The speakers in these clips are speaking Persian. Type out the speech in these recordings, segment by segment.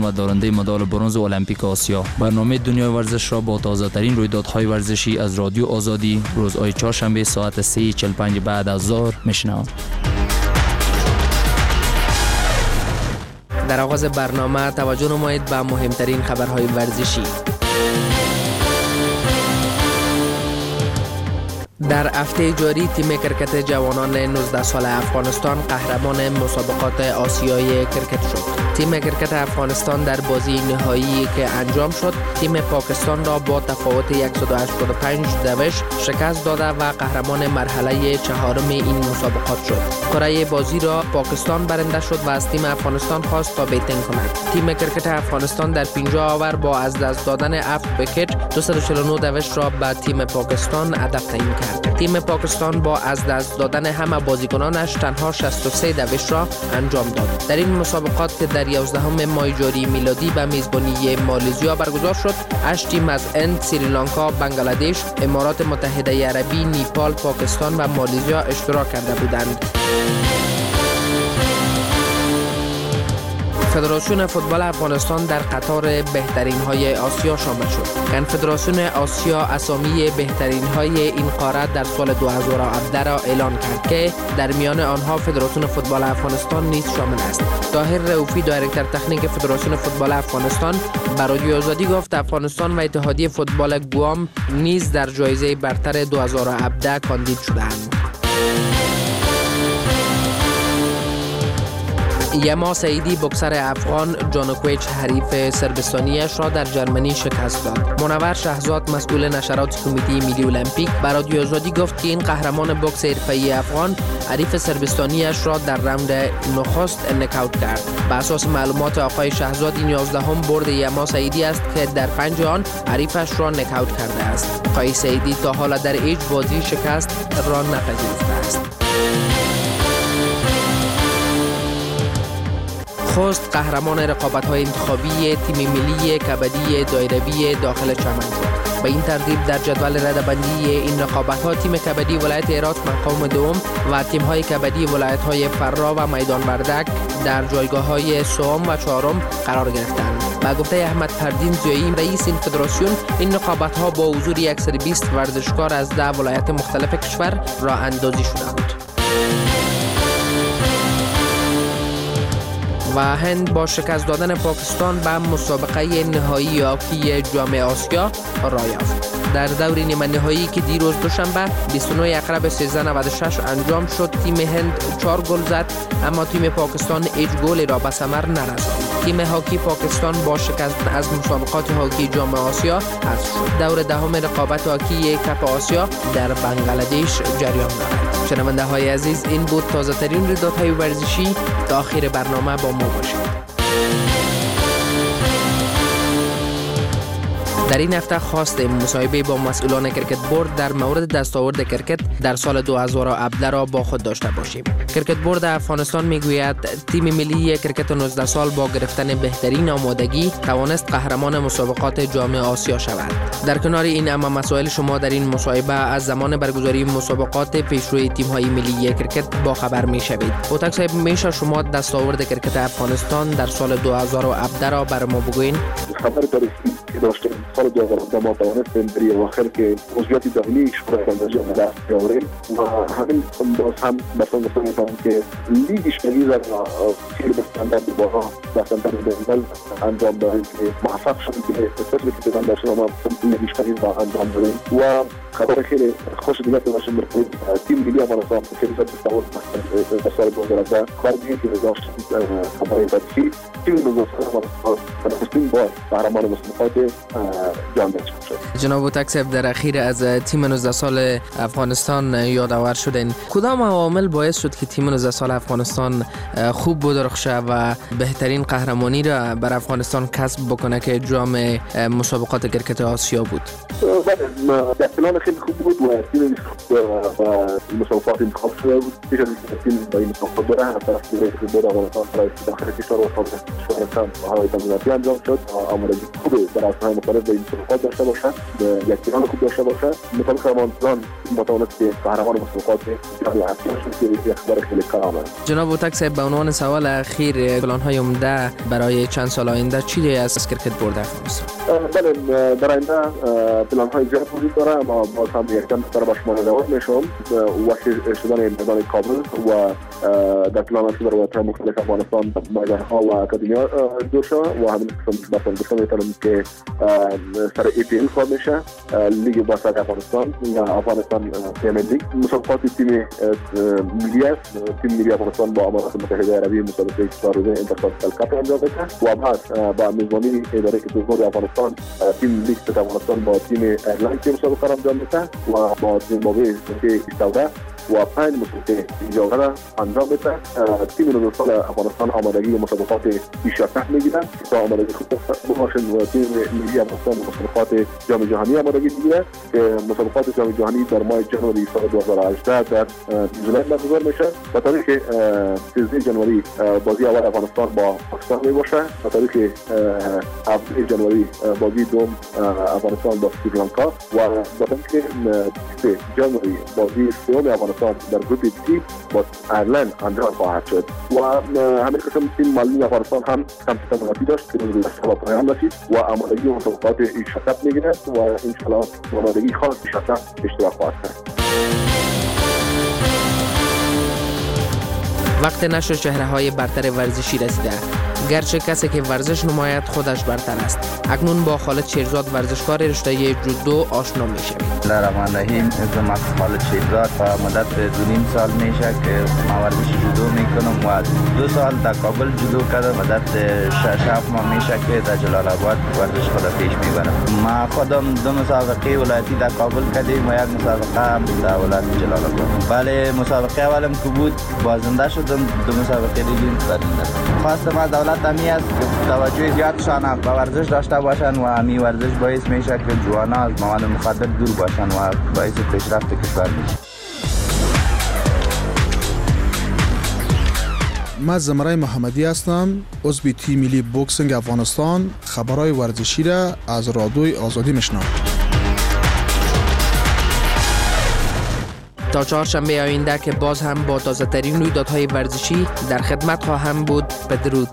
و دارنده مدال برنز المپیک آسیا. برنامه دنیای ورزش را با تازه ترین رویدادهای ورزشی از رادیو آزادی روزهای چهارشنبه ساعت 3:45 بعد از ظهر میشنوید. در آغاز برنامه توجه نمایید به مهمترین خبرهای ورزشی. در هفته جاری تیم کرکت جوانان 19 ساله افغانستان قهرمان مسابقات آسیای کرکت شد. تیم کرکت افغانستان در بازی نهایی که انجام شد تیم پاکستان را با تفاوت 185 دوش شکست داده و قهرمان مرحله چهارم این مسابقات شد. کره بازی را پاکستان برنده شد و از تیم افغانستان خواست تا بیتینگ کند. تیم کرکت افغانستان در 50 اوور با از دست دادن 7 ویکت 249 دوش را به تیم پاکستان هدف تعیین کرد. تیم پاکستان با از دست دادن همه بازیکنانش تنها 63 دوش را انجام داد. در این مسابقات که در 11 ماه جاری میلادی به میزبانی مالزیا برگزار شد، 8 تیم از هند، سریلانکا، بنگلادش، امارات متحده عربی، نیپال، پاکستان و مالزیا اشتراک کرده بودند. فدراسیون فوتبال افغانستان در قطار بهترین های آسیا شامل شد. کنفدراسیون آسیا اسامی بهترین های این قاره در سال 2017 را اعلان کرد که در میان آنها فدراسیون فوتبال افغانستان نیز شامل است. طاهر رؤوفی دایرکتور تکنیک فدراسیون فوتبال افغانستان بر رادیو آزادی گفت افغانستان و اتحادیه فوتبال گوام نیز در جایزه برتر 2017 کاندید شدند. یما سعیدی بوکسر افغان جانوکویچ حریف سربستانیش را در جرمنی شکست داد. منور شهزاد مسئول نشرات کمیته ملی المپیک بر رادیو آزادی گفت که این قهرمان بوکس حرفه‌ای افغان حریف سربستانیش را در راند نخست نکاوت کرد. بر اساس معلومات آقای شهزاد این 11ام برد یما سعیدی است که در 5 آن حریفش را نکاوت کرده است. آقای سعیدی تا حالا در هیچ بازی شکست را نپذیرفته است. خوست قهرمان رقابت‌های انتخابی تیم ملی کبدی دایروی داخل چمن شد. به این ترتیب در جدول رده‌بندی این رقابت‌ها تیم کبدی ولایت هرات مقام دوم و تیم‌های کبدی ولایت‌های فرا و میدان وردک در جایگاه‌های سوم و چهارم قرار گرفتند. با گفته احمد فردین زیایی رئیس این فدراسیون این رقابت‌ها با حضور 120 ورزشکار از 10 ولایت مختلف کشور راه اندازی شدند. و هند با شکست دادن پاکستان به مسابقه نهایی هاکی جام آسیا راه یافت. در دور نیمه نهایی که دیروز دوشنبه 29 اکتبر 1396 انجام شد تیم هند 4 گل زد اما تیم پاکستان هیچ گلی را به ثمر نرساند. تیم هاکی پاکستان با شکست از مسابقات هاکی جام آسیا حذف شد. دور دهم رقابت هاکی کپ آسیا در بنگلادش جریان دارد. شنونده های عزیز این بود تازه ترین رویدادهای ورزشی. تا آخر برنامه با ما باشید. در این هفته خواستیم مصاحبه با مسئولان کرکت بورد در مورد دستاورد کرکت در سال 2017 را با خود داشته باشیم. کرکت بورد افغانستان میگوید تیم ملی کرکت 19 سال با گرفتن بهترین آمادگی توانست قهرمان مسابقات جام آسیا شود. در کنار این اما مسائل شما در این مصاحبه از زمان برگزاری مسابقات پیشروی تیم‌های ملی کرکت با خبر میشوید. اوتاک صاحب میشه شما دستاورد کرکت افغانستان در سال 2017 را بر ما بگوین؟ خبر تاریخی که داشتیم سال 2017 ما توانستیم در یه واخر که عضویت داخلی شورای اندازه دست بیاوریم و همین باز هم مثلا میتونم که لیگ شمالی در سیر به استاندارد بالا در استاندارد بین‌الملل انجام دادیم که موفق شدیم که فصلی که پیدا داشتیم ما لیگ شمالی را انجام دادیم و خبر خیلی خوش دیگه باشیم برای تیم ملی افغانستان که خیلی دستاورد در سال 2017 کار دیگه که داشتیم خبر تاریخی تیم 19 سال افغانستان با قهرمان مسابقات جام شد. جناب اوتاک صاحب در اخیر از تیم 19 سال افغانستان یادآور شدین. کدام عوامل باعث شد که تیم 19 سال افغانستان خوب بدرخشه و بهترین قهرمانی را بر افغانستان کسب بکنه که جام مسابقات کرکت آسیا بود؟ در خلال خیلی خوب بود و تیم مسابقات انتخاب شده بود. پیش از اینکه تیم با این مسابقات بره از طرف تیم فوتبال افغانستان برای داخل کشور و خارج کشور های تمریناتی انجام شد. آمادگی خوبی در عرصه‌های مختلف به این مسابقات داشته باشد، یک تیم خوب داشته باشد. مطابق رمضان متوانست که قهرمان مسابقات جهانی شد که یک خبر خیلی کامل. جناب اوتک صاحب، به عنوان سوال اخیر، پلان‌های عمده برای چند سال آینده چی از کرکت برد افغانستان؟ بله، در آینده پلان‌های زیاد وجود داره، اما باز هم یک چند نکته را شما نمود می‌شم. وقتی شدن میدان کابل و در پلان شده روابط مختلف افغانستان میدان‌ها و اکادمی‌ها جور شد و همین قسم مثلا گفتم می‌تونم که سر EPL کار میشه، لیگ باسکت افغانستان یا افغانستان پریمیر لیگ. مسابقات تیم ملی است. تیم ملی افغانستان با امارات متحده عربی مسابقه 4 روزه اینترکانتیننتال کاپ انجام میده و بعد با میزبانی اداره کشور افغانستان تیم لیگ افغانستان با تیم ایرلند که مسابقه انجام میده و با زیمبابوه که استوده و 5 مسابقه جوهره انجام میده. تیم نوزاد افغانستان آمادگی مسابقات بیشتر میگیرن تا آمادگی خوب باشن و تیم ملی افغانستان مسابقات جام جهانی آمادگی میگیره که مسابقات جام جهانی در ماه ژانویه سال 2018 در نیوزلند برگزار میشه. و تاریخ 13 ژانویه بازی اول افغانستان با پاکستان میباشه و تاریخ 7 ژانویه بازی دوم افغانستان با سریلانکا و با تاریخ 3 ژانویه بازی سوم افغانستان در گروپ سی با ایرلند انجام خواهد شد. و همین قسم تیم ملی افغانستان هم تمریناتی داشت که روز شب پایان رسید و آمادگی مسابقات ایشکاپ میگیره و انشالله آمادگی خاص ایشکاپ اشتراک خواهد کرد. وقت نشر چهره‌های برتر ورزشی رسیده. گرچه کسی که ورزش نماید خودش برتر است. اکنون با خالد شیرزاد ورزشکار رشته جودو آشنا می‌شوید. بسم الله الرحمن الرحیم. اسمم خالد شیرزاد و مدت 2.5 سال میشه که ما ورزش جودو میکنم و 2 سال در کابل جودو کردم. مدت 6 ماه میشه که در جلال آباد ورزش خود پیش میبرم. ما خودم 2 مسابقه ولایتی در کابل کردیم و 1 مسابقه در ولایت جلال آباد. بله، مسابقه اولم که بود بازنده شدم، 2 مسابقه دیگه برنده. خواستم از دولت همی است که توجه زیادشان به ورزش داشته باشند و همی ورزش باعث میشه که جوانان از مواد مخدر دور باشند و باعث پیشرفت کشور میشه. من زمرای محمدی هستم، عضو تیم ملی بوکسینگ افغانستان. خبرهای ورزشی را از رادیوی آزادی میشنوم. تا چهارشنبه آینده که باز هم با تازه ترین رویدادهای ورزشی در خدمت خواهم بود. بدرود.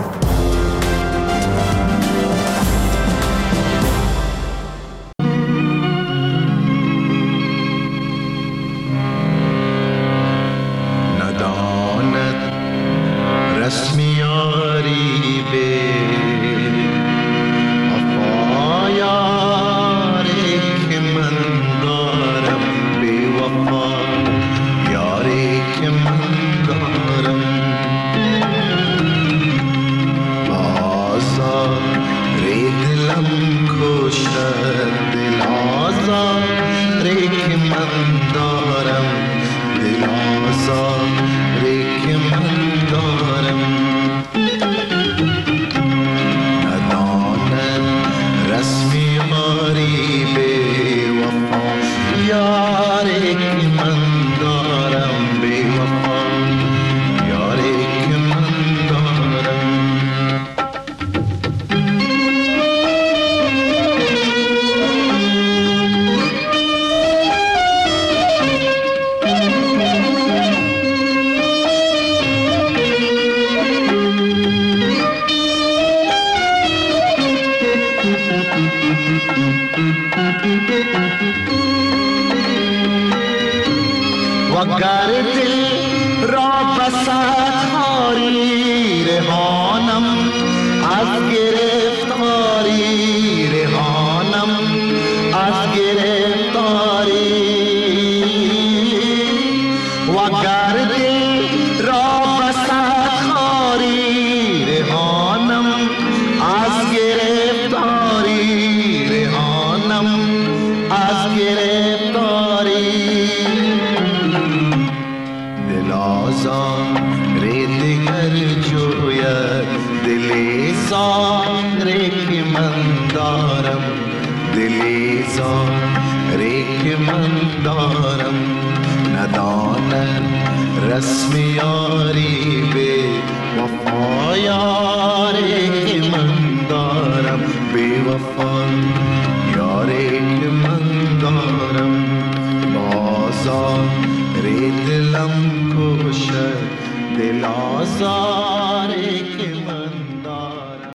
وگر دل را بساتاری رهانم از گرفتاری رهانم از گرفتاری وگر دل را بساتاری رهانم از گرفتاری رهانم از گرفتاری دیگر جوید دلی زاره که من دارم دلی زاره که من دارم ندانم رسم یاری به وفا یاری که من دارم به وفا یاری که من دارم بازار دلم کشد دل آزاری